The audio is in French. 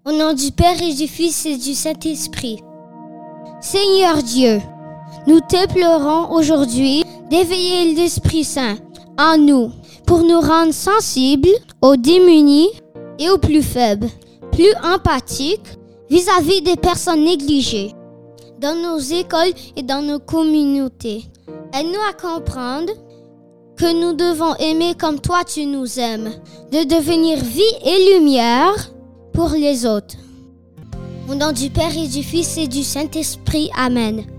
Au nom du Père et du Fils et du Saint-Esprit. Seigneur Dieu, nous te pleurons aujourd'hui d'éveiller l'Esprit Saint en nous pour nous rendre sensibles aux démunis et aux plus faibles, plus empathiques vis-à-vis des personnes négligées dans nos écoles et dans nos communautés. Aide-nous à comprendre que nous devons aimer comme toi tu nous aimes, de devenir vie et lumière pour les autres. Au nom du Père et du Fils et du Saint-Esprit. Amen.